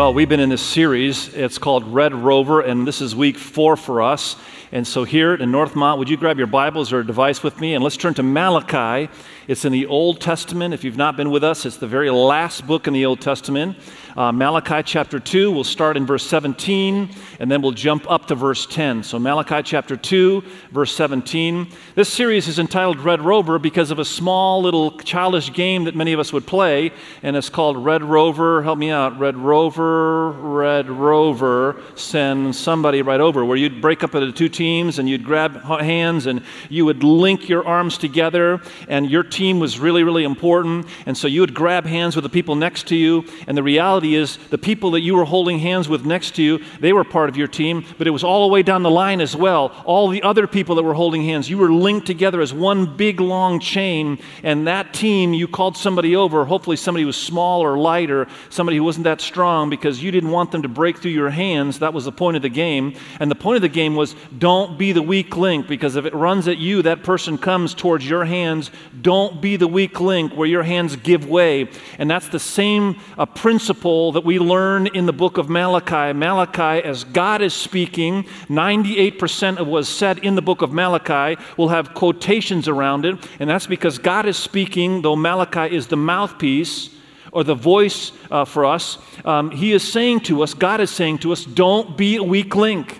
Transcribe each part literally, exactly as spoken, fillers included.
Well, we've been in this series. It's called Red Rover, and this is week four for us. And so here in Northmont, would you grab your Bibles or a device with me, and let's turn to Malachi. It's in the Old Testament. If you've not been with us, it's the very last book in the Old Testament. Uh, Malachi chapter two, we'll start in verse seventeen, and then we'll jump up to verse ten. So Malachi chapter two, verse seventeen. This series is entitled Red Rover because of a small little childish game that many of us would play, and it's called Red Rover. Help me out. Red Rover, Red Rover, send somebody right over, where you'd break up into two teams, and you'd grab hands, and you would link your arms together, and your team was really, really important, and so you would grab hands with the people next to you, and the reality is the people that you were holding hands with next to you, they were part of your team, but it was all the way down the line as well. All the other people that were holding hands, you were linked together as one big long chain, and that team, you called somebody over, hopefully somebody who was small or light or somebody who wasn't that strong, because you didn't want them to break through your hands. That was the point of the game, and the point of the game was don't be the weak link, because if it runs at you, that person comes towards your hands. Don't be the weak link where your hands give way, and that's the same uh, principle that we learn in the book of Malachi. Malachi, as God is speaking, ninety-eight percent of what's said in the book of Malachi will have quotations around it, and that's because God is speaking, though Malachi is the mouthpiece or the voice uh, for us. Um, he is saying to us, God is saying to us, don't be a weak link.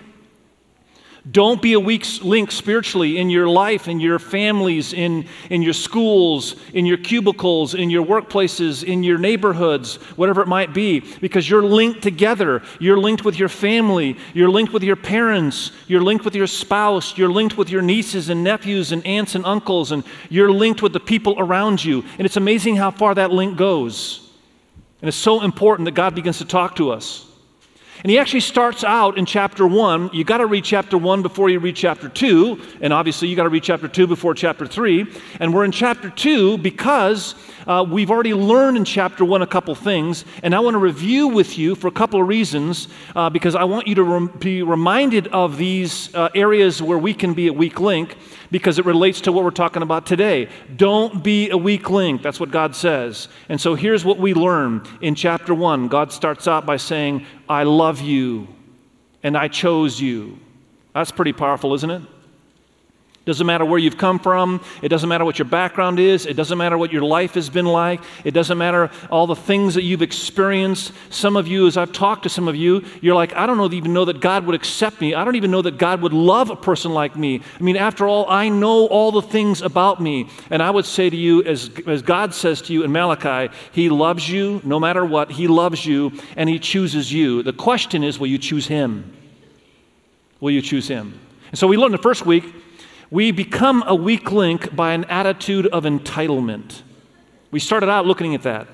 Don't be a weak link spiritually in your life, in your families, in, in your schools, in your cubicles, in your workplaces, in your neighborhoods, whatever it might be, because you're linked together. You're linked with your family. You're linked with your parents. You're linked with your spouse. You're linked with your nieces and nephews and aunts and uncles, and you're linked with the people around you. And it's amazing how far that link goes. And it's so important that God begins to talk to us. And he actually starts out in chapter one. You got to read chapter one before you read chapter two. And obviously you got to read chapter two before chapter three. And we're in chapter two because uh, we've already learned in chapter one a couple things. And I want to review with you for a couple of reasons, uh, because I want you to rem- be reminded of these uh, areas where we can be a weak link, because it relates to what we're talking about today. Don't be a weak link. That's what God says. And so here's what we learn in chapter one. God starts out by saying, I love you, and I chose you. That's pretty powerful, isn't it? Doesn't matter where you've come from. It doesn't matter what your background is. It doesn't matter what your life has been like. It doesn't matter all the things that you've experienced. Some of you, as I've talked to some of you, you're like, I don't know, even know that God would accept me. I don't even know that God would love a person like me. I mean, after all, I know all the things about me. And I would say to you, as, as God says to you in Malachi, He loves you no matter what. He loves you, and He chooses you. The question is, will you choose Him? Will you choose Him? And so we learned the first week, we become a weak link by an attitude of entitlement. We started out looking at that.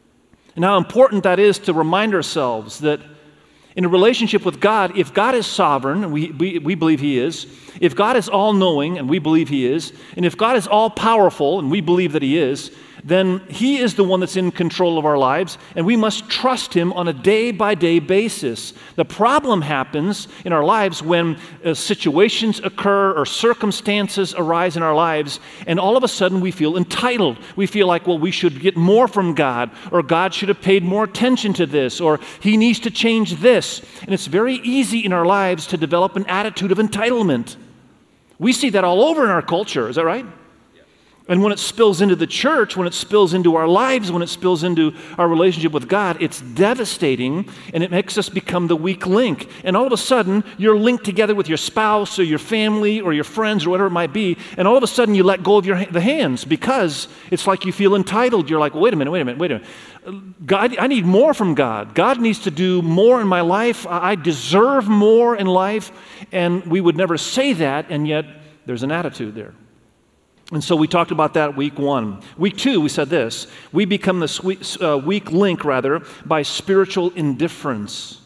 And how important that is to remind ourselves that in a relationship with God, if God is sovereign, and we, we, we believe He is, if God is all-knowing, and we believe He is, and if God is all-powerful, and we believe that He is, then He is the one that's in control of our lives, and we must trust Him on a day-by-day basis. The problem happens in our lives when uh, situations occur or circumstances arise in our lives, and all of a sudden we feel entitled. We feel like, well, we should get more from God, or God should have paid more attention to this, or He needs to change this. And it's very easy in our lives to develop an attitude of entitlement. We see that all over in our culture. Is that right? And when it spills into the church, when it spills into our lives, when it spills into our relationship with God, it's devastating, and it makes us become the weak link. And all of a sudden, you're linked together with your spouse or your family or your friends or whatever it might be, and all of a sudden you let go of your the hands because it's like you feel entitled. You're like, wait a minute, wait a minute, wait a minute. God, I need more from God. God needs to do more in my life. I deserve more in life. And we would never say that, and yet there's an attitude there. And so we talked about that week one. Week two, we said this. We become the sweet, uh, weak link, rather, by spiritual indifference.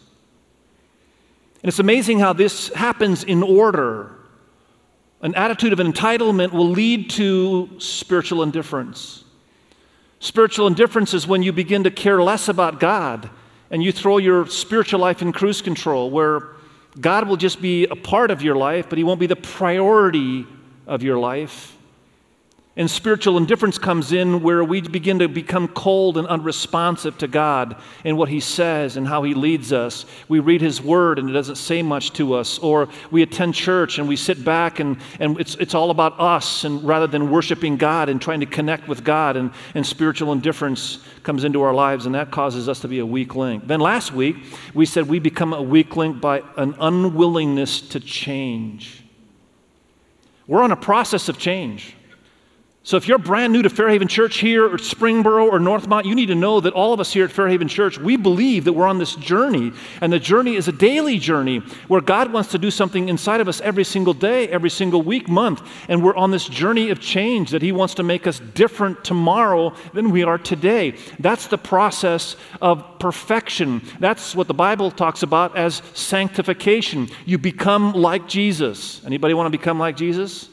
And it's amazing how this happens in order. An attitude of entitlement will lead to spiritual indifference. Spiritual indifference is when you begin to care less about God and you throw your spiritual life in cruise control, where God will just be a part of your life, but He won't be the priority of your life. And spiritual indifference comes in where we begin to become cold and unresponsive to God and what He says and how He leads us. We read His Word and it doesn't say much to us. Or we attend church and we sit back and, and it's, it's all about us, and rather than worshiping God and trying to connect with God, and, and spiritual indifference comes into our lives, and that causes us to be a weak link. Then last week, we said we become a weak link by an unwillingness to change. We're on a process of change. So if you're brand new to Fairhaven Church here, or Springboro, or Northmont, you need to know that all of us here at Fairhaven Church, we believe that we're on this journey, and the journey is a daily journey where God wants to do something inside of us every single day, every single week, month, and we're on this journey of change that He wants to make us different tomorrow than we are today. That's the process of perfection. That's what the Bible talks about as sanctification. You become like Jesus. Anybody want to become like Jesus?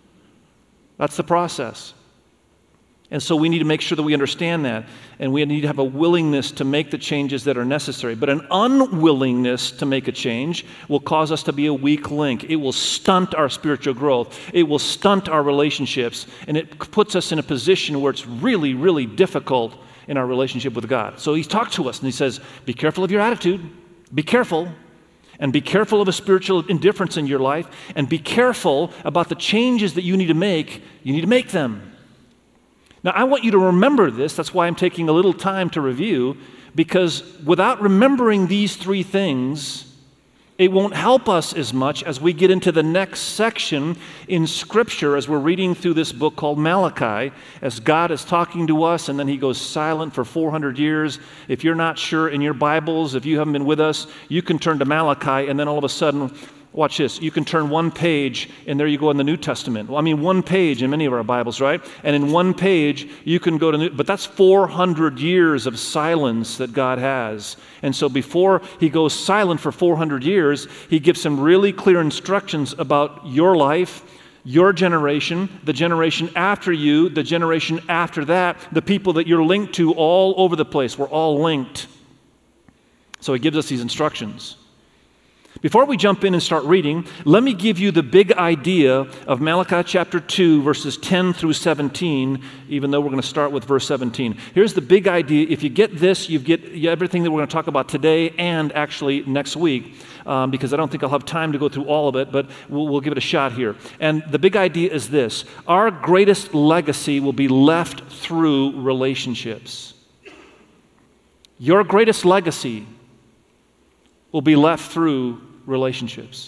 That's the process. And so we need to make sure that we understand that, and we need to have a willingness to make the changes that are necessary. But an unwillingness to make a change will cause us to be a weak link. It will stunt our spiritual growth. It will stunt our relationships, and it puts us in a position where it's really, really difficult in our relationship with God. So He talks to us, and He says, be careful of your attitude. Be careful. And be careful of a spiritual indifference in your life, and be careful about the changes that you need to make. You need to make them. Now, I want you to remember this. That's why I'm taking a little time to review, because without remembering these three things, it won't help us as much as we get into the next section in Scripture as we're reading through this book called Malachi, as God is talking to us, and then He goes silent for four hundred years. If you're not sure in your Bibles, if you haven't been with us, you can turn to Malachi, and then all of a sudden, watch this, you can turn one page, and there you go in the New Testament. Well, I mean, one page in many of our Bibles, right? And in one page, you can go to New, but that's four hundred years of silence that God has. And so before He goes silent for four hundred years, He gives some really clear instructions about your life, your generation, the generation after you, the generation after that, the people that you're linked to all over the place. We're all linked. So He gives us these instructions. Before we jump in and start reading, let me give you the big idea of Malachi chapter two, verses ten through seventeen, even though we're going to start with verse seventeen. Here's the big idea. If you get this, you get everything that we're going to talk about today and actually next week, um, because I don't think I'll have time to go through all of it, but we'll, we'll give it a shot here. And the big idea is this: our greatest legacy will be left through relationships. Your greatest legacy will be left through relationships.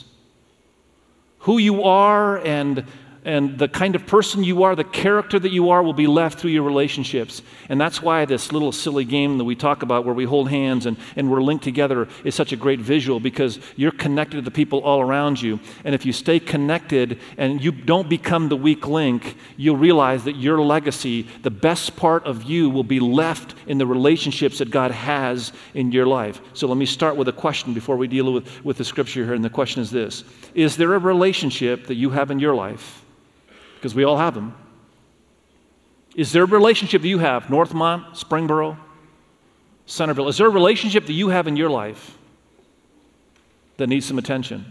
Who you are and and the kind of person you are, the character that you are, will be left through your relationships. And that's why this little silly game that we talk about where we hold hands and, and we're linked together is such a great visual, because you're connected to the people all around you. And if you stay connected and you don't become the weak link, you'll realize that your legacy, the best part of you, will be left in the relationships that God has in your life. So let me start with a question before we deal with, with the scripture here. And the question is this: is there a relationship that you have in your life? Because we all have them. Is there a relationship that you have, Northmont, Springboro, Centerville? Is there a relationship that you have in your life that needs some attention?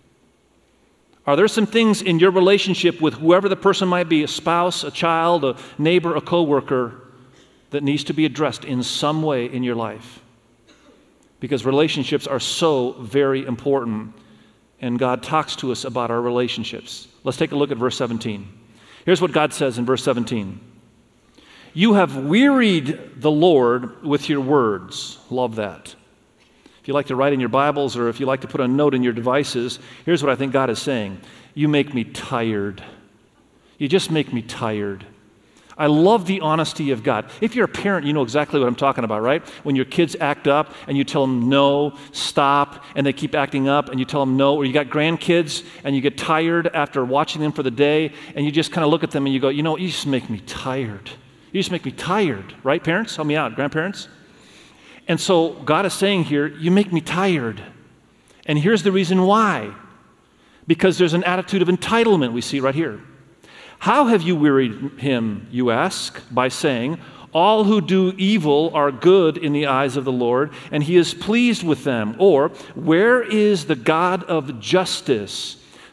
Are there some things in your relationship with whoever the person might be, a spouse, a child, a neighbor, a coworker, that needs to be addressed in some way in your life? Because relationships are so very important, and God talks to us about our relationships. Let's take a look at verse seventeen. Here's what God says in verse seventeen. You have wearied the Lord with your words. Love that. If you like to write in your Bibles, or if you like to put a note in your devices, here's what I think God is saying. You make me tired. You just make me tired. I love the honesty of God. If you're a parent, you know exactly what I'm talking about, right? When your kids act up and you tell them no, stop, and they keep acting up and you tell them no, or you got grandkids and you get tired after watching them for the day and you just kind of look at them and you go, you know, you just make me tired. You just make me tired, right, parents? Help me out, grandparents? And so God is saying here, you make me tired. And here's the reason why. Because there's an attitude of entitlement we see right here. How have you wearied him, you ask, by saying, all who do evil are good in the eyes of the Lord, and he is pleased with them? Or, where is the God of justice?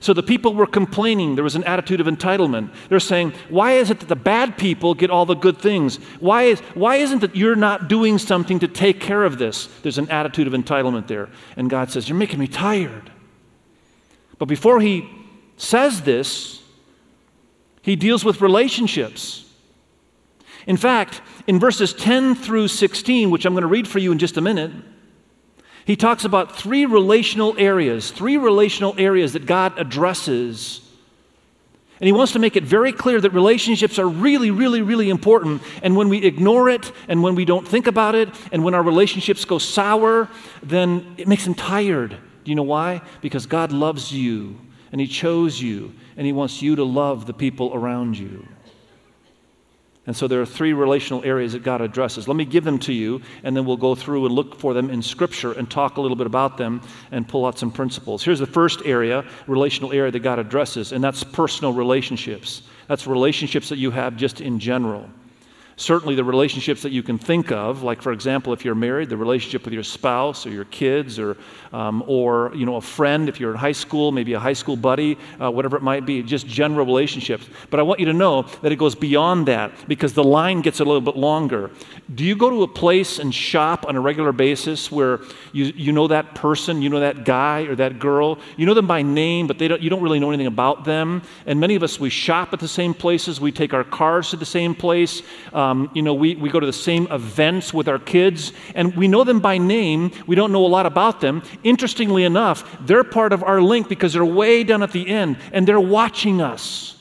So the people were complaining. There was an attitude of entitlement. They're saying, why is it that the bad people get all the good things? Why, is, why isn't it you're not doing something to take care of this? There's an attitude of entitlement there. And God says, you're making me tired. But before he says this, he deals with relationships. In fact, in verses ten through sixteen, which I'm going to read for you in just a minute, he talks about three relational areas, three relational areas that God addresses. And he wants to make it very clear that relationships are really, really, really important. And when we ignore it, and when we don't think about it, and when our relationships go sour, then it makes him tired. Do you know why? Because God loves you, and he chose you, and he wants you to love the people around you. And so there are three relational areas that God addresses. Let me give them to you, and then we'll go through and look for them in Scripture and talk a little bit about them and pull out some principles. Here's the first area, relational area that God addresses, and that's personal relationships. That's relationships that you have just in general. Certainly the relationships that you can think of, like for example, if you're married, the relationship with your spouse or your kids or, um, or you know, a friend, if you're in high school, maybe a high school buddy, uh, whatever it might be, just general relationships. But I want you to know that it goes beyond that because the line gets a little bit longer. Do you go to a place and shop on a regular basis where you, you know that person, you know that guy or that girl, you know them by name, but they don't, you don't really know anything about them? And many of us, we shop at the same places, we take our cars to the same place, um, Um, you know, we, we go to the same events with our kids, and we know them by name. We don't know a lot about them. Interestingly enough, they're part of our link because they're way down at the end, and they're watching us.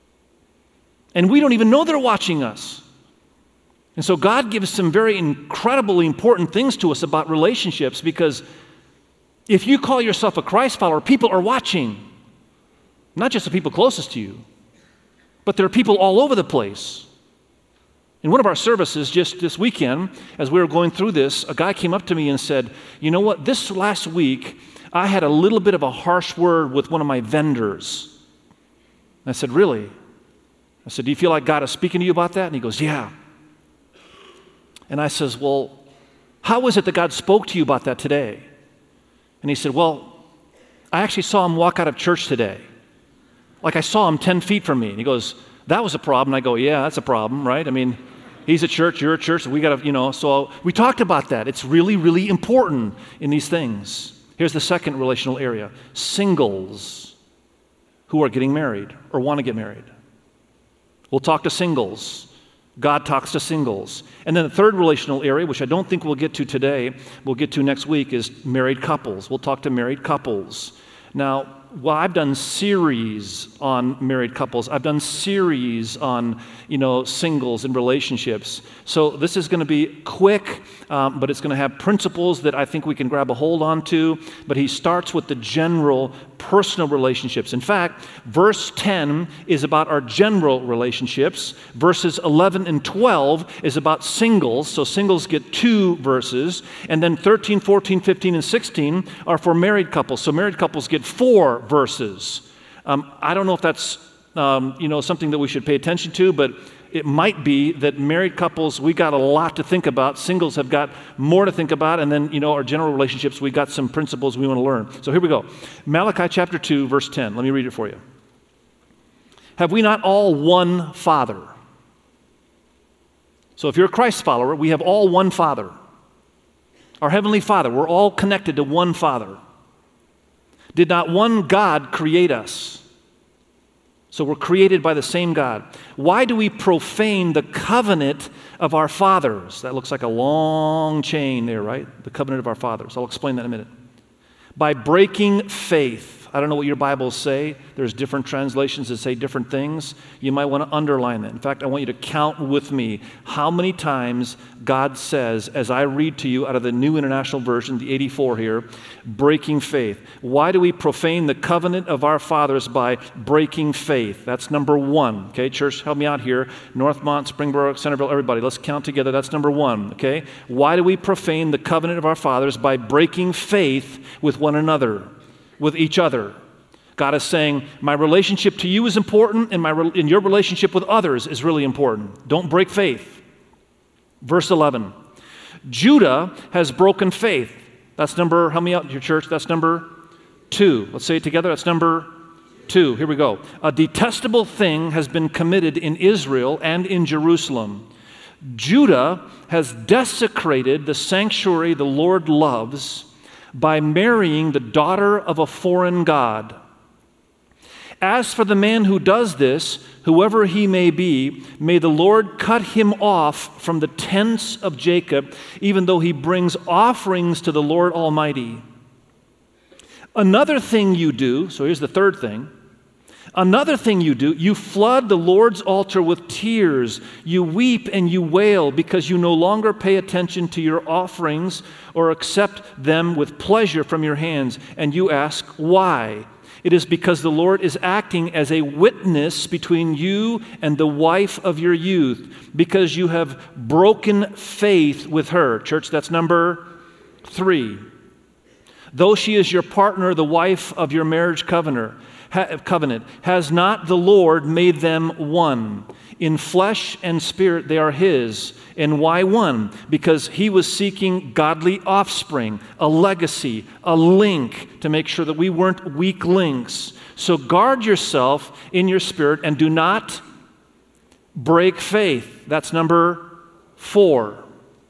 And we don't even know they're watching us. And so God gives some very incredibly important things to us about relationships because if you call yourself a Christ follower, people are watching. Not just the people closest to you, but there are people all over the place. In one of our services just this weekend, as we were going through this, a guy came up to me and said, you know what, this last week, I had a little bit of a harsh word with one of my vendors. I said, really? I said, do you feel like God is speaking to you about that? And he goes, yeah. And I says, well, how is it that God spoke to you about that today? And he said, well, I actually saw him walk out of church today. Like I saw him ten feet from me. And he goes, that was a problem. I go, yeah, that's a problem, right? I mean, he's at church, you're at church, we got to, you know, so we talked about that. It's really, really important in these things. Here's the second relational area, singles who are getting married or want to get married. We'll talk to singles. God talks to singles. And then the third relational area, which I don't think we'll get to today, we'll get to next week, is married couples. We'll talk to married couples. Now, well, I've done series on married couples. I've done series on, you know, singles and relationships. So this is going to be quick, um, but it's going to have principles that I think we can grab a hold on to. But he starts with the general personal relationships. In fact, verse ten is about our general relationships. Verses eleven and twelve is about singles. So singles get two verses. And then thirteen, fourteen, fifteen, and sixteen are for married couples. So married couples get four verses. Um, I don't know if that's um, you know something that we should pay attention to, but it might be that married couples, we got a lot to think about. Singles have got more to think about. And then, you know, our general relationships, we got some principles we want to learn. So here we go. Malachi chapter two, verse ten. Let me read it for you. Have we not all one Father? So if you're a Christ follower, we have all one Father. Our Heavenly Father. We're all connected to one Father. Did not one God create us? So we're created by the same God. Why do we profane the covenant of our fathers? That looks like a long chain there, right? The covenant of our fathers. I'll explain that in a minute. By breaking faith. I don't know what your Bibles say. There's different translations that say different things. You might want to underline that. In fact, I want you to count with me how many times God says, as I read to you out of the New International Version, the eighty-four here, breaking faith. Why do we profane the covenant of our fathers by breaking faith? That's number one. Okay, church, help me out here. Northmont, Springboro, Centerville, everybody, let's count together. That's number one. Okay, why do we profane the covenant of our fathers by breaking faith with one another? With each other. God is saying, my relationship to you is important, and my re- and your relationship with others is really important. Don't break faith. Verse eleven. Judah has broken faith. That's number, help me out, your church, that's number two. Let's say it together. That's number Two, here we go. A detestable thing has been committed in Israel and in Jerusalem. Judah has desecrated the sanctuary the Lord loves by marrying the daughter of a foreign god. As for the man who does this, whoever he may be, may the Lord cut him off from the tents of Jacob, even though he brings offerings to the Lord Almighty. Another thing you do, so here's the third thing. Another thing you do, you flood the Lord's altar with tears. You weep and you wail because you no longer pay attention to your offerings or accept them with pleasure from your hands. And you ask, why? It is because the Lord is acting as a witness between you and the wife of your youth, because you have broken faith with her. Church, that's number three. Though she is your partner, the wife of your marriage covenant, covenant, has not the Lord made them one? In flesh and spirit they are His. And why one? Because He was seeking godly offspring, a legacy, a link to make sure that we weren't weak links. So guard yourself in your spirit and do not break faith. That's number four.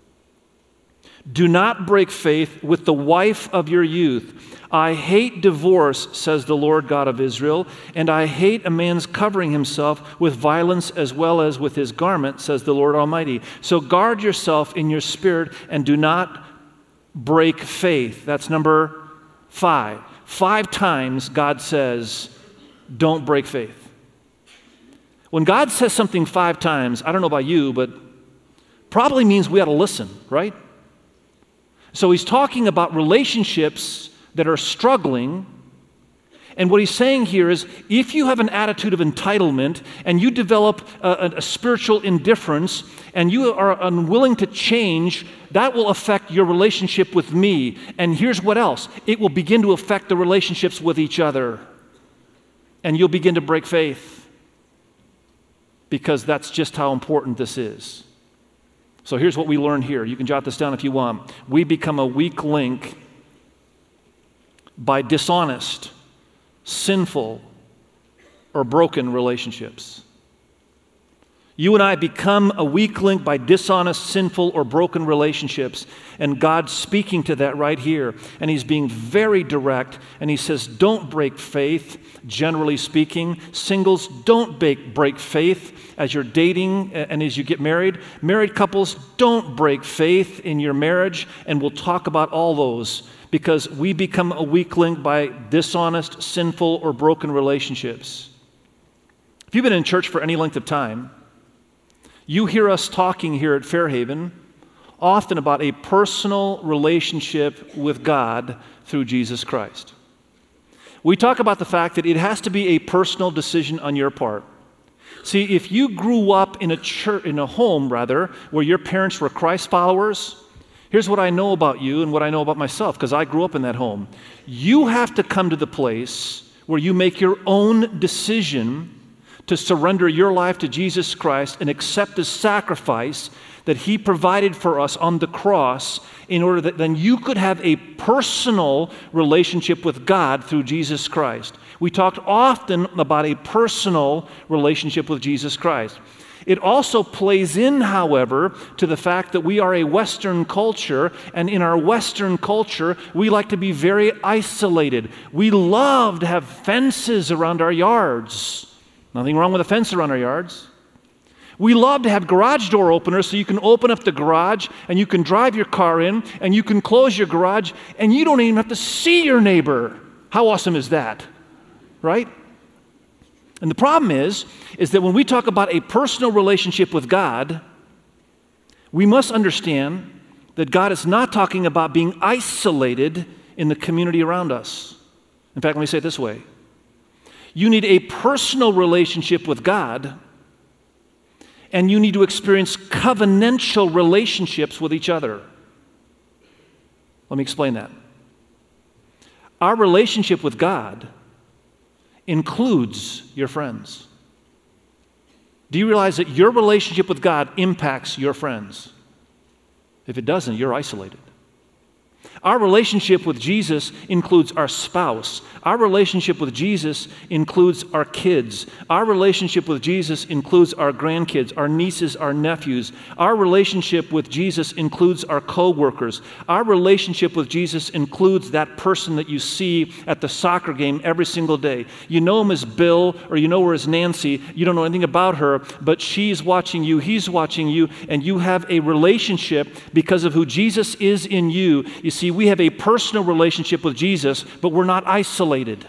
Do not break faith with the wife of your youth. I hate divorce, says the Lord God of Israel, and I hate a man's covering himself with violence as well as with his garment, says the Lord Almighty. So guard yourself in your spirit and do not break faith. That's number five. Five times God says, don't break faith. When God says something five times, I don't know about you, but probably means we ought to listen, right? So He's talking about relationships that are struggling. And what He's saying here is, if you have an attitude of entitlement and you develop a, a spiritual indifference and you are unwilling to change, that will affect your relationship with me. And here's what else. It will begin to affect the relationships with each other. And you'll begin to break faith, because that's just how important this is. So here's what we learn here. You can jot this down if you want. We become a weak link by dishonest, sinful, or broken relationships. You and I become a weak link by dishonest, sinful, or broken relationships. And God's speaking to that right here. And He's being very direct. And He says, don't break faith, generally speaking. Singles, don't break, break faith as you're dating and as you get married. Married couples, don't break faith in your marriage. And we'll talk about all those, because we become a weak link by dishonest, sinful, or broken relationships. If you've been in church for any length of time, you hear us talking here at Fairhaven often about a personal relationship with God through Jesus Christ. We talk about the fact that it has to be a personal decision on your part. See, if you grew up in a church, in a home rather, where your parents were Christ followers, here's what I know about you and what I know about myself, because I grew up in that home. You have to come to the place where you make your own decision to surrender your life to Jesus Christ and accept the sacrifice that He provided for us on the cross, in order that then you could have a personal relationship with God through Jesus Christ. We talked often about a personal relationship with Jesus Christ. It also plays in, however, to the fact that we are a Western culture, and in our Western culture, we like to be very isolated. We love to have fences around our yards. Nothing wrong with a fence around our yards. We love to have garage door openers so you can open up the garage and you can drive your car in and you can close your garage and you don't even have to see your neighbor. How awesome is that? Right? And the problem is, is that when we talk about a personal relationship with God, we must understand that God is not talking about being isolated in the community around us. In fact, let me say it this way. You need a personal relationship with God, and you need to experience covenantal relationships with each other. Let me explain that. Our relationship with God includes your friends. Do you realize that your relationship with God impacts your friends? If it doesn't, you're isolated. Our relationship with Jesus includes our spouse. Our relationship with Jesus includes our kids. Our relationship with Jesus includes our grandkids, our nieces, our nephews. Our relationship with Jesus includes our co-workers. Our relationship with Jesus includes that person that you see at the soccer game every single day. You know him as Bill, or you know her as Nancy. You don't know anything about her, but she's watching you, he's watching you, and you have a relationship because of who Jesus is in you. You see, we have a personal relationship with Jesus, but we're not isolated.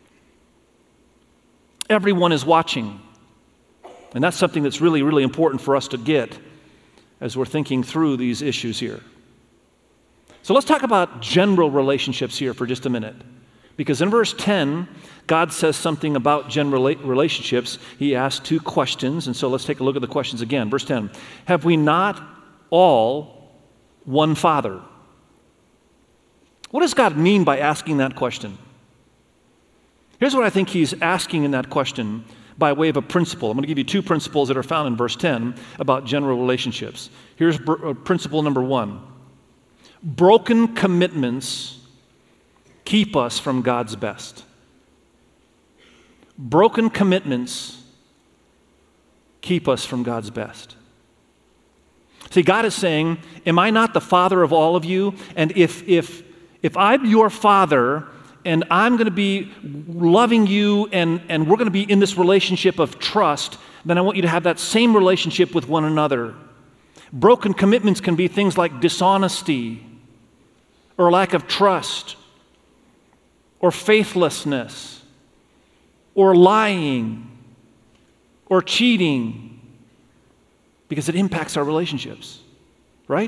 Everyone is watching. And that's something that's really, really important for us to get as we're thinking through these issues here. So let's talk about general relationships here for just a minute. Because in verse ten, God says something about general relationships. He asks two questions, and so let's take a look at the questions again. Verse ten, have we not all one Father? What does God mean by asking that question? Here's what I think he's asking in that question by way of a principle. I'm going to give you two principles that are found in verse ten about general relationships. Here's br- principle number one. Broken commitments keep us from God's best. Broken commitments keep us from God's best. See, God is saying, am I not the Father of all of you? And if if If I'm your father and I'm going to be loving you and, and we're going to be in this relationship of trust, then I want you to have that same relationship with one another. Broken commitments can be things like dishonesty or lack of trust or faithlessness or lying or cheating, because it impacts our relationships, right?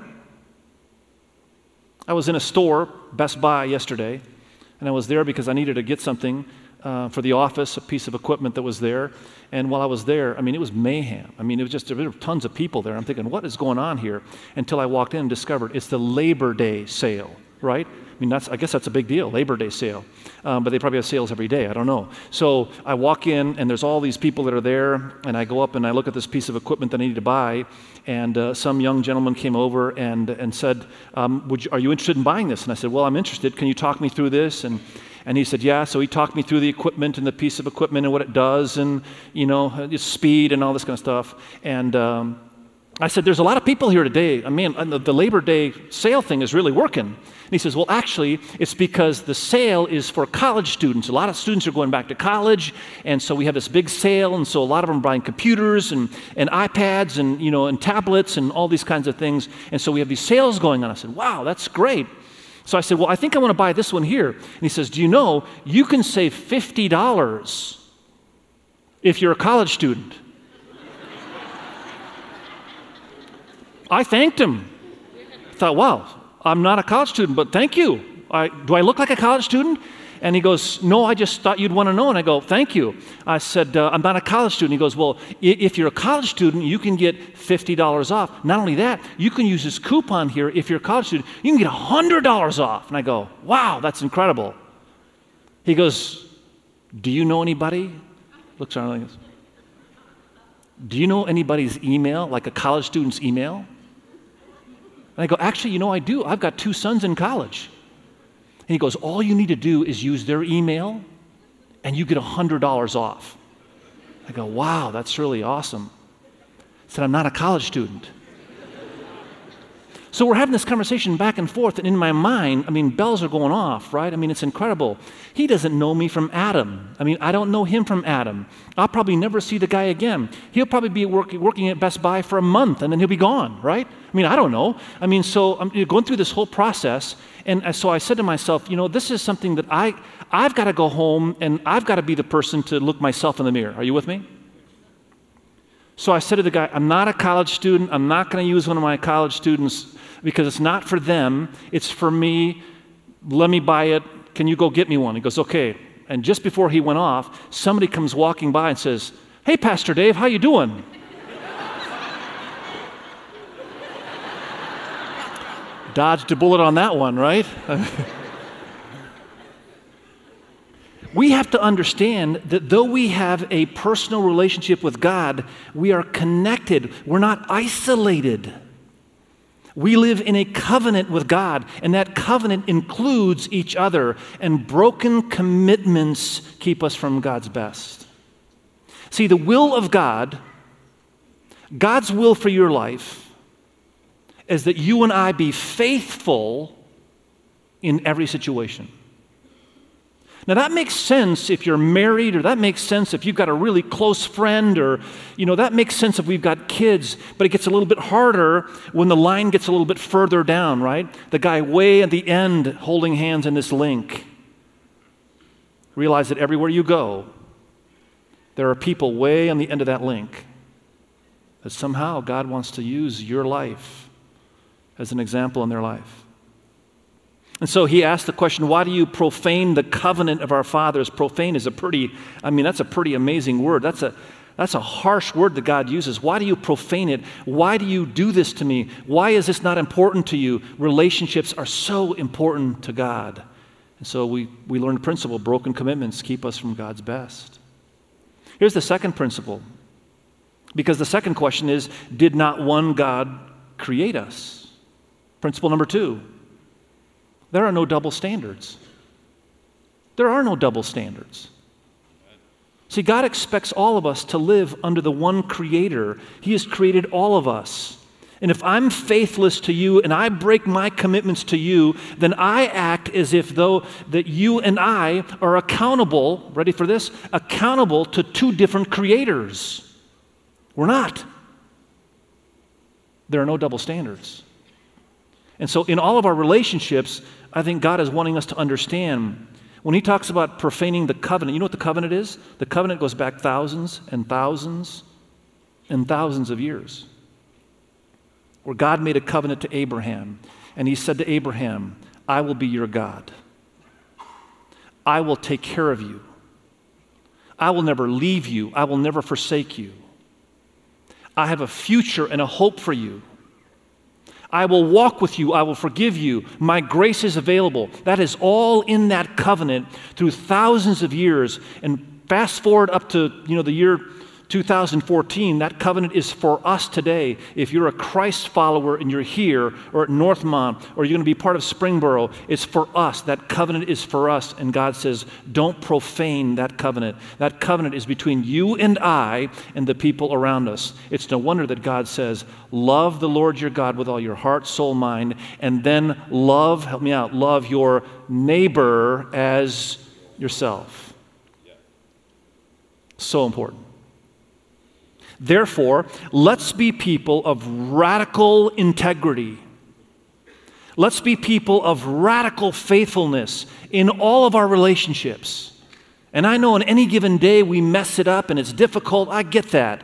I was in a store, Best Buy, yesterday, and I was there because I needed to get something uh, for the office, a piece of equipment that was there. And while I was there, I mean, it was mayhem. I mean, it was just, there were tons of people there. I'm thinking, what is going on here? Until I walked in and discovered it's the Labor Day sale, right? I mean, that's, I guess that's a big deal, Labor Day sale. Um, but they probably have sales every day, I don't know. So I walk in, and there's all these people that are there, and I go up and I look at this piece of equipment that I need to buy, and uh, some young gentleman came over and and said, um, Would you, are you interested in buying this? And I said, well, I'm interested. Can you talk me through this? And and he said, yeah. So he talked me through the equipment and the piece of equipment and what it does, and, you know, its speed and all this kind of stuff. And um, I said, there's a lot of people here today. I mean, the, the Labor Day sale thing is really working. And he says, well, actually, it's because the sale is for college students. A lot of students are going back to college, and so we have this big sale, and so a lot of them are buying computers and, and iPads and, you know, and tablets and all these kinds of things. And so we have these sales going on. I said, wow, that's great. So I said, well, I think I want to buy this one here. And he says, do you know, you can save fifty dollars if you're a college student. I thanked him. I thought, wow, I'm not a college student, but thank you. I, do I look like a college student? And he goes, no, I just thought you'd want to know. And I go, thank you. I said, uh, I'm not a college student. He goes, well, if you're a college student, you can get fifty dollars off. Not only that, you can use this coupon here. If you're a college student, you can get one hundred dollars off. And I go, wow, that's incredible. He goes, do you know anybody? Looks around like this. Do you know anybody's email, like a college student's email? And I go, actually, you know, I do. I've got two sons in college. And he goes, all you need to do is use their email, and you get one hundred dollars off. I go, wow, that's really awesome. I said, I'm not a college student. So we're having this conversation back and forth, and in my mind, I mean, bells are going off, right? I mean, it's incredible. He doesn't know me from Adam. I mean, I don't know him from Adam. I'll probably never see the guy again. He'll probably be work, working at Best Buy for a month, and then he'll be gone, right? I mean, I don't know. I mean, so I'm going through this whole process, and so I said to myself, you know, this is something that I, I've got to go home, and I've got to be the person to look myself in the mirror. Are you with me? So I said to the guy, I'm not a college student. I'm not going to use one of my college students because it's not for them. It's for me. Let me buy it. Can you go get me one? He goes, okay. And just before he went off, somebody comes walking by and says, hey, Pastor Dave, how you doing? Dodged a bullet on that one, right? We have to understand that though we have a personal relationship with God, we are connected. We're not isolated. We live in a covenant with God, and that covenant includes each other, and broken commitments keep us from God's best. See, the will of God, God's will for your life, is that you and I be faithful in every situation. Now that makes sense if you're married, or that makes sense if you've got a really close friend, or, you know, that makes sense if we've got kids, but it gets a little bit harder when the line gets a little bit further down, right? The guy way at the end holding hands in this link. Realize that everywhere you go, there are people way on the end of that link that somehow God wants to use your life as an example in their life. And so he asked the question, why do you profane the covenant of our fathers? Profane is a pretty, I mean, that's a pretty amazing word. That's a, that's a harsh word that God uses. Why do you profane it? Why do you do this to me? Why is this not important to you? Relationships are so important to God. And so we, we learn the principle, broken commitments keep us from God's best. Here's the second principle. Because the second question is, did not one God create us? Principle number two. There are no double standards. There are no double standards. See, God expects all of us to live under the one Creator. He has created all of us. And if I'm faithless to you and I break my commitments to you, then I act as if though that you and I are accountable, ready for this? Accountable to two different creators. We're not. There are no double standards. And so in all of our relationships, I think God is wanting us to understand when he talks about profaning the covenant, you know what the covenant is? The covenant goes back thousands and thousands and thousands of years. Where God made a covenant to Abraham, and he said to Abraham, I will be your God. I will take care of you. I will never leave you. I will never forsake you. I have a future and a hope for you. I will walk with you. I will forgive you. My grace is available. That is all in that covenant through thousands of years. And fast forward up to, you know, the year two thousand fourteen, that covenant is for us today. If you're a Christ follower and you're here or at Northmont or you're going to be part of Springboro, it's for us. That covenant is for us. And God says, don't profane that covenant. That covenant is between you and I and the people around us. It's no wonder that God says, love the Lord your God with all your heart, soul, mind, and then love, help me out, love your neighbor as yourself. So important. Therefore, let's be people of radical integrity. Let's be people of radical faithfulness in all of our relationships. And I know on any given day we mess it up and it's difficult. I get that.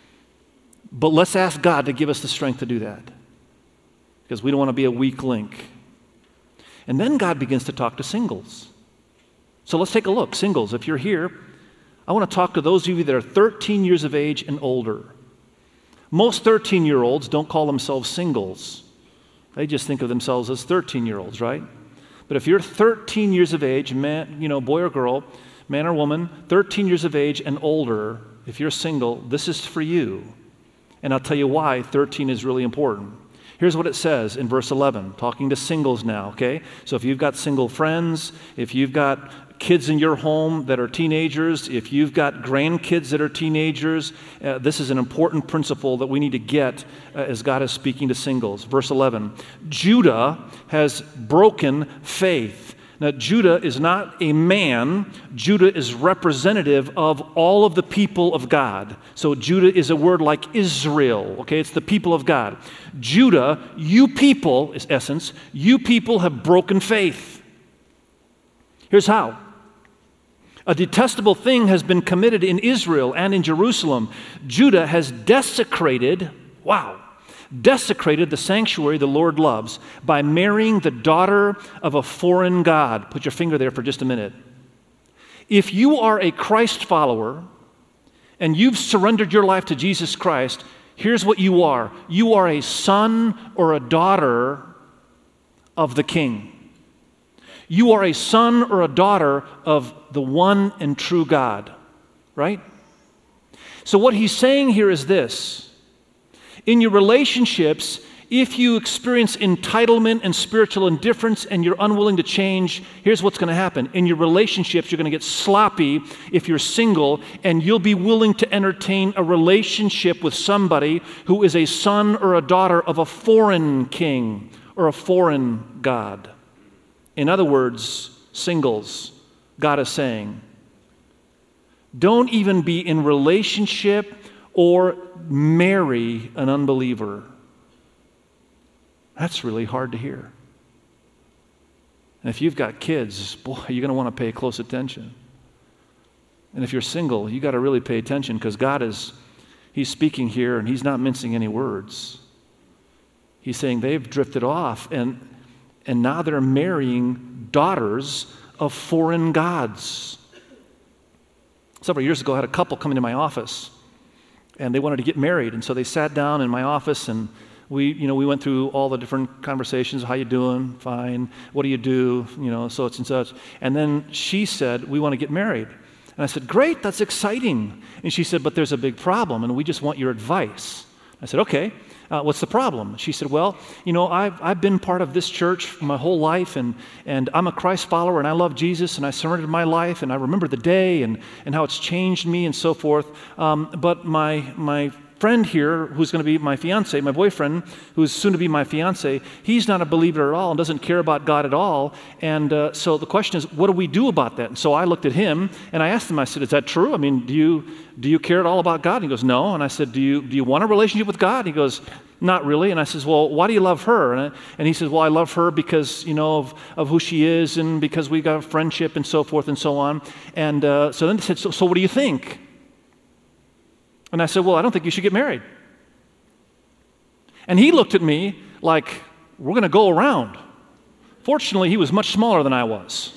But let's ask God to give us the strength to do that. Because we don't want to be a weak link. And then God begins to talk to singles. So let's take a look. Singles, if you're here, I want to talk to those of you that are thirteen years of age and older. Most thirteen-year-olds don't call themselves singles. They just think of themselves as thirteen-year-olds, right? But if you're thirteen years of age, man, you know, boy or girl, man or woman, thirteen years of age and older, if you're single, this is for you. And I'll tell you why thirteen is really important. Here's what it says in verse eleven, talking to singles now, okay? So if you've got single friends, if you've got kids in your home that are teenagers, if you've got grandkids that are teenagers, uh, this is an important principle that we need to get uh, as God is speaking to singles. Verse eleven, Judah has broken faith. Now, Judah is not a man. Judah is representative of all of the people of God. So Judah is a word like Israel, okay? It's the people of God. Judah, you people, is essence, you people have broken faith. Here's how. A detestable thing has been committed in Israel and in Jerusalem. Judah has desecrated, wow, desecrated the sanctuary the Lord loves by marrying the daughter of a foreign god. Put your finger there for just a minute. If you are a Christ follower and you've surrendered your life to Jesus Christ, here's what you are. You are a son or a daughter of the King. You are a son or a daughter of the one and true God, right? So what he's saying here is this. In your relationships, If you experience entitlement and spiritual indifference and you're unwilling to change, here's what's going to happen. In your relationships, you're going to get sloppy if you're single, and you'll be willing to entertain a relationship with somebody who is a son or a daughter of a foreign king or a foreign god. In other words, singles, God is saying, don't even be in relationship or marry an unbeliever. That's really hard to hear. And if you've got kids, boy, you're going to want to pay close attention. And if you're single, you got to really pay attention, because God is, He's speaking here, and He's not mincing any words. He's saying they've drifted off, and, and now they're marrying daughters of foreign gods. Several years ago, I had a couple come into my office, and they wanted to get married, and so they sat down in my office, and We, you know, we went through all the different conversations. How you doing? Fine. What do you do? You know, such and such. And then she said, we want to get married. And I said, great, that's exciting. And she said, but there's a big problem, and we just want your advice. I said, okay, uh, what's the problem? She said, well, you know, I've, I've been part of this church my whole life, and, and I'm a Christ follower, and I love Jesus, and I surrendered my life, and I remember the day and, and how it's changed me and so forth. Um, but my my friend here, who's going to be my fiance, my boyfriend, who's soon to be my fiance, he's not a believer at all and doesn't care about God at all. And uh, so the question is, what do we do about that? And so I looked at him and I asked him, I said, is that true? I mean, do you do you care at all about God? And he goes, no. And I said, do you do you want a relationship with God? And he goes, not really. And I says, well, why do you love her? And, I, and he says, well, I love her because, you know, of, of who she is, and because we got a friendship and so forth and so on. And uh, so then he said, so, so what do you think? And I said, well, I don't think you should get married. And he looked at me like, we're going to go around. Fortunately, he was much smaller than I was.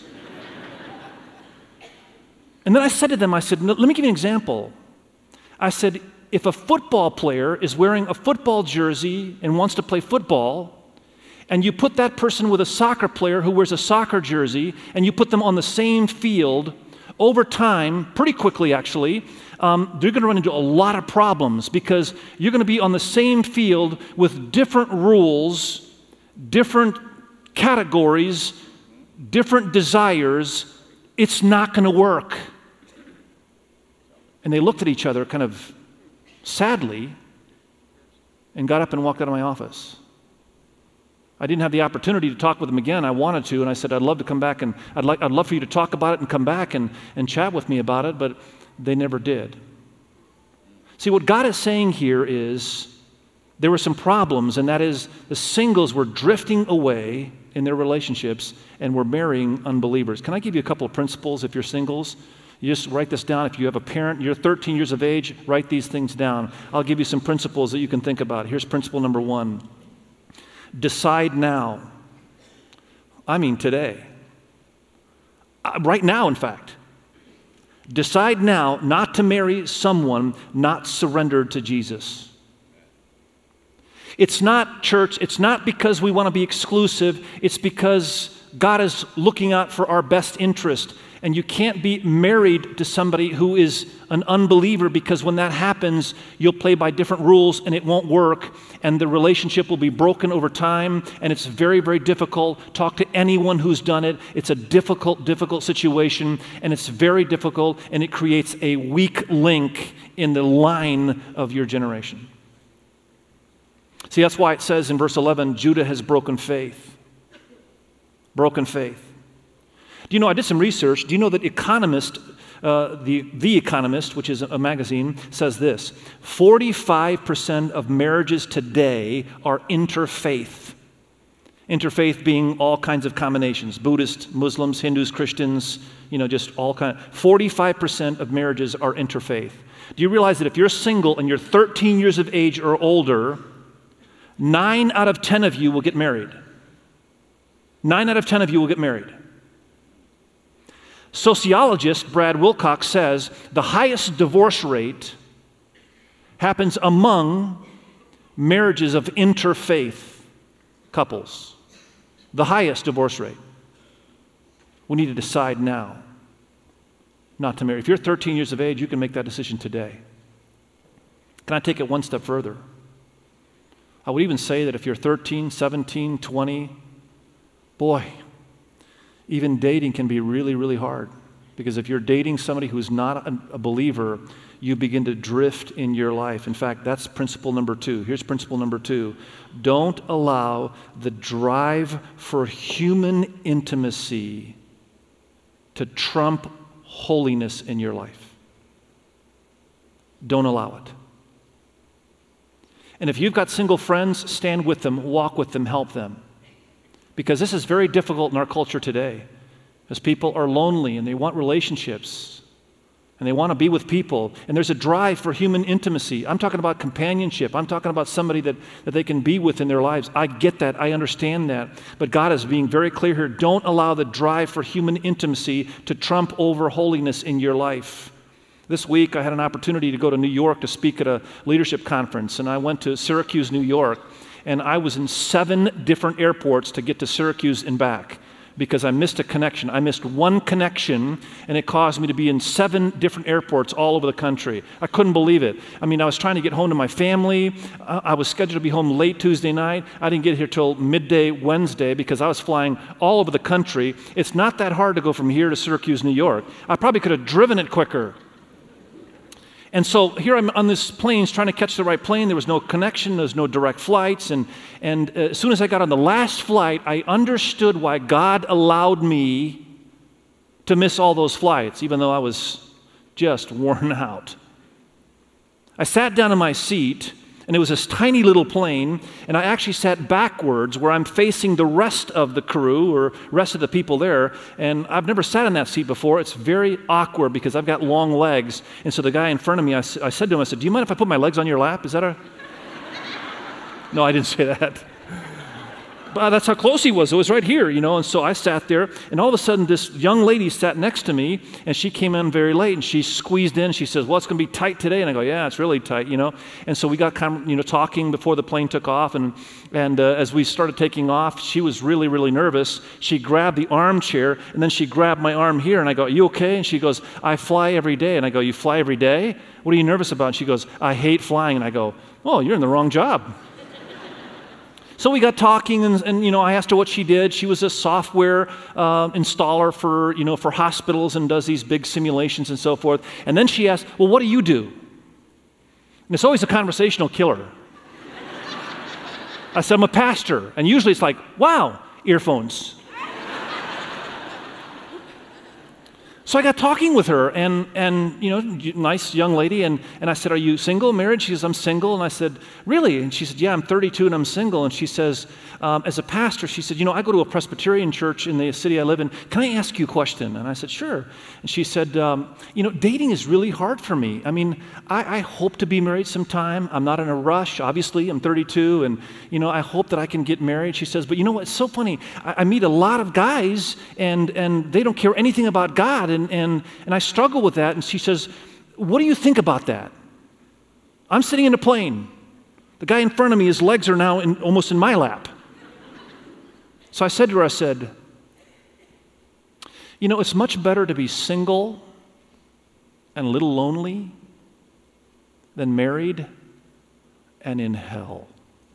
And then I said to them, I said, let me give you an example. I said, if a football player is wearing a football jersey and wants to play football, and you put that person with a soccer player who wears a soccer jersey, and you put them on the same field, over time, pretty quickly actually, um, they're going to run into a lot of problems, because you're going to be on the same field with different rules, different categories, different desires. It's not going to work. And they looked at each other kind of sadly and got up and walked out of my office. I didn't have the opportunity to talk with them again. I wanted to, and I said, I'd love to come back, and I'd like, I'd love for you to talk about it and come back and, and chat with me about it, but they never did. See, what God is saying here is there were some problems, and that is the singles were drifting away in their relationships and were marrying unbelievers. Can I give you a couple of principles if you're singles? You just write this down. If you have a parent, you're thirteen years of age, write these things down. I'll give you some principles that you can think about. Here's principle number one. Decide now. I mean today. Uh, right now, in fact. Decide now not to marry someone not surrendered to Jesus. It's not, church, it's not because we want to be exclusive. It's because God is looking out for our best interest. And you can't be married to somebody who is an unbeliever, because when that happens, you'll play by different rules and it won't work, and the relationship will be broken over time, and it's very, very difficult. Talk to anyone who's done it. It's a difficult, difficult situation, and it's very difficult, and it creates a weak link in the line of your generation. See, that's why it says in verse eleven, Judah has broken faith. Broken faith. Do you know, I did some research. Do you know that Economist, uh, the, the Economist, which is a magazine, says this: forty-five percent of marriages today are interfaith. Interfaith being all kinds of combinations: Buddhists, Muslims, Hindus, Christians, you know, just all kind. forty-five percent of marriages are interfaith. Do you realize that if you're single and you're thirteen years of age or older, nine out of ten of you will get married? Nine out of ten of you will get married. Sociologist Brad Wilcox says the highest divorce rate happens among marriages of interfaith couples. The highest divorce rate. We need to decide now not to marry. If you're thirteen years of age, you can make that decision today. Can I take it one step further? I would even say that if you're thirteen, seventeen, twenty, boy, even dating can be really, really hard. Because if you're dating somebody who's not a, a believer, you begin to drift in your life. In fact, that's principle number two. Here's principle number two. Don't allow the drive for human intimacy to trump holiness in your life. Don't allow it. And if you've got single friends, stand with them, walk with them, help them. Because this is very difficult in our culture today. As people are lonely and they want relationships and they want to be with people, and there's a drive for human intimacy. I'm talking about companionship. I'm talking about somebody that, that they can be with in their lives. I get that. I understand that. But God is being very clear here. Don't allow the drive for human intimacy to trump over holiness in your life. This week, I had an opportunity to go to New York to speak at a leadership conference, and I went to Syracuse, New York, and I was in seven different airports to get to Syracuse and back, because I missed a connection. I missed one connection, and it caused me to be in seven different airports all over the country. I couldn't believe it. I mean, I was trying to get home to my family. I was scheduled to be home late Tuesday night. I didn't get here till midday Wednesday because I was flying all over the country. It's not that hard to go from here to Syracuse, New York. I probably could have driven it quicker. And so here I'm on this plane trying to catch the right plane. There was no connection. There was no direct flights. And, and uh, as soon as I got on the last flight, I understood why God allowed me to miss all those flights, even though I was just worn out. I sat down in my seat, and it was this tiny little plane, and I actually sat backwards where I'm facing the rest of the crew or rest of the people there, and I've never sat in that seat before. It's very awkward because I've got long legs, and so the guy in front of me, I, I said to him, I said, do you mind if I put my legs on your lap? Is that a... No, I didn't say that. But that's how close he was. It was right here, you know, and so I sat there, and all of a sudden this young lady sat next to me, and she came in very late, and she squeezed in. She says, well, it's going to be tight today. And I go, yeah, it's really tight, you know. And so we got kind of, you know, talking before the plane took off, and, and uh, as we started taking off, she was really, really nervous. She grabbed the armchair, and then she grabbed my arm here, and I go, are you okay? And she goes, I fly every day. And I go, you fly every day? What are you nervous about? And she goes, I hate flying. And I go, oh, you're in the wrong job. So we got talking, and, and you know, I asked her what she did. She was a software uh, installer for, you know, for hospitals and does these big simulations and so forth. And then she asked, well, what do you do? And it's always a conversational killer. I said, I'm a pastor. And usually it's like, wow, earphones. So I got talking with her, and, and you know, nice young lady, and, and I said, are you single, married? She says, I'm single. And I said, really? And she said, yeah, I'm thirty-two and I'm single. And she says, um, as a pastor, she said, you know, I go to a Presbyterian church in the city I live in. Can I ask you a question? And I said, sure. And she said, um, you know, dating is really hard for me. I mean, I, I hope to be married sometime. I'm not in a rush. Obviously, I'm thirty-two, and, you know, I hope that I can get married. She says, but you know what? It's so funny. I, I meet a lot of guys, and, and they don't care anything about God, and And, and I struggle with that. And she says, what do you think about that? I'm sitting in a plane. The guy in front of me, his legs are now in, almost in my lap. So I said to her, I said, you know, it's much better to be single and a little lonely than married and in hell.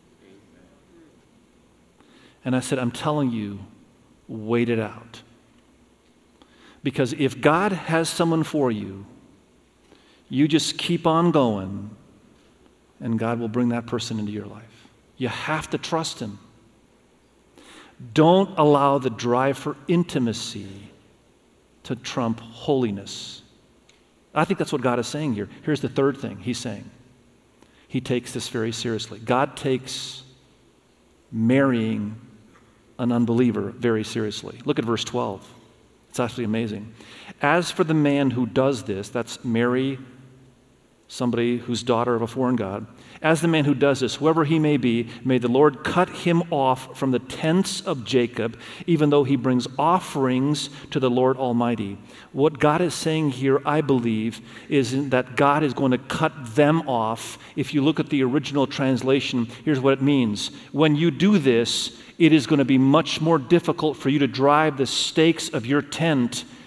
And I said, I'm telling you, wait it out. Because if God has someone for you, you just keep on going, and God will bring that person into your life. You have to trust Him. Don't allow the drive for intimacy to trump holiness. I think that's what God is saying here. Here's the third thing He's saying. He takes this very seriously. God takes marrying an unbeliever very seriously. Look at verse twelve. It's actually amazing. As for the man who does this, that's marry somebody who's daughter of a foreign god. As the man who does this, whoever he may be, may the Lord cut him off from the tents of Jacob, even though he brings offerings to the Lord Almighty. What God is saying here, I believe, is that God is going to cut them off. If you look at the original translation, here's what it means. When you do this, it is going to be much more difficult for you to drive the stakes of your tent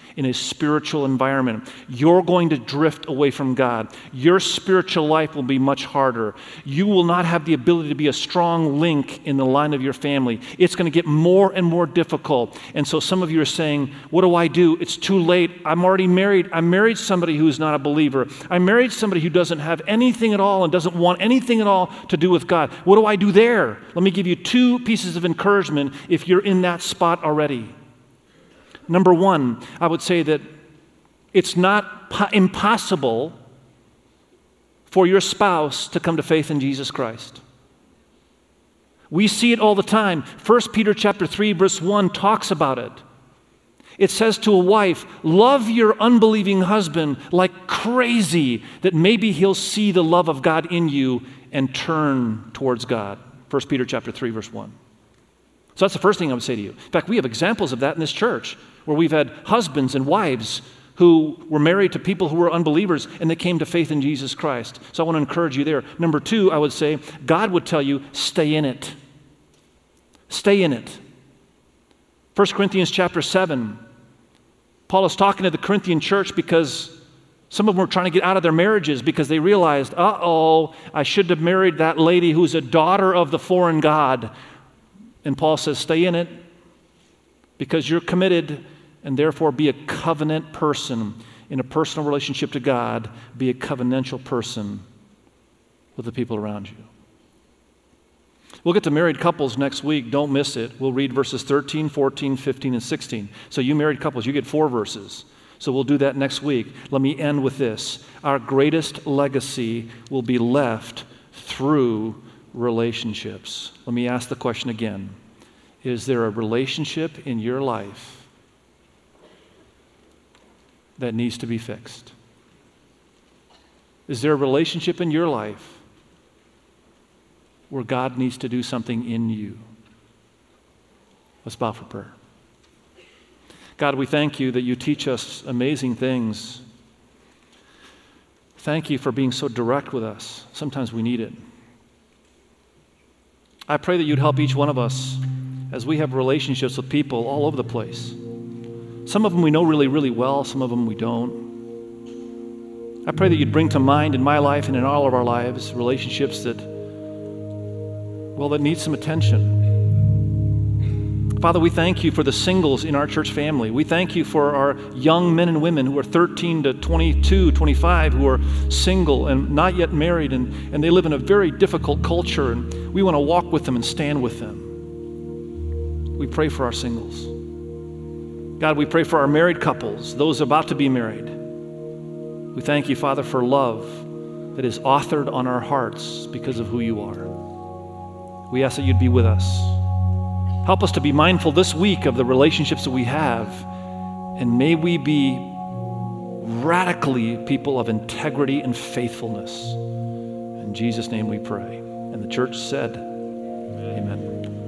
in a spiritual environment, you're going to drift away from God. Your spiritual life will be much harder. You will not have the ability to be a strong link in the line of your family. It's going to get more and more difficult. And so some of you are saying, what do I do? It's too late. I'm already married. I married somebody who's not a believer. I married somebody who doesn't have anything at all and doesn't want anything at all to do with God. What do I do there? Let me give you two pieces of encouragement if you're in that spot already. Number one, I would say that it's not po- impossible for your spouse to come to faith in Jesus Christ. We see it all the time. First Peter chapter three, verse one talks about it. It says to a wife, love your unbelieving husband like crazy, that maybe he'll see the love of God in you and turn towards God. First Peter chapter three, verse one. So that's the first thing I would say to you. In fact, we have examples of that in this church, where we've had husbands and wives who were married to people who were unbelievers and they came to faith in Jesus Christ. So I want to encourage you there. Number two, I would say, God would tell you, stay in it. Stay in it. First Corinthians chapter seven, Paul is talking to the Corinthian church because some of them were trying to get out of their marriages because they realized, uh-oh, I shouldn't have married that lady who's a daughter of the foreign god. And Paul says, stay in it because you're committed, and therefore be a covenant person in a personal relationship to God. Be a covenantal person with the people around you. We'll get to married couples next week. Don't miss it. We'll read verses thirteen, fourteen, fifteen, and sixteen. So you married couples, you get four verses. So we'll do that next week. Let me end with this. Our greatest legacy will be left through relationships. Let me ask the question again. Is there a relationship in your life that needs to be fixed? Is there a relationship in your life where God needs to do something in you? Let's bow for prayer. God, we thank you that you teach us amazing things. Thank you for being so direct with us. Sometimes we need it. I pray that you'd help each one of us as we have relationships with people all over the place. Some of them we know really, really well. Some of them we don't. I pray that you'd bring to mind in my life and in all of our lives relationships that, well, that need some attention. Father, we thank you for the singles in our church family. We thank you for our young men and women who are thirteen to twenty-two, twenty-five, who are single and not yet married, and, and they live in a very difficult culture, and we want to walk with them and stand with them. We pray for our singles. God, we pray for our married couples, those about to be married. We thank you, Father, for love that is authored on our hearts because of who you are. We ask that you'd be with us. Help us to be mindful this week of the relationships that we have, and may we be radically people of integrity and faithfulness. In Jesus' name we pray. And the church said, amen. Amen.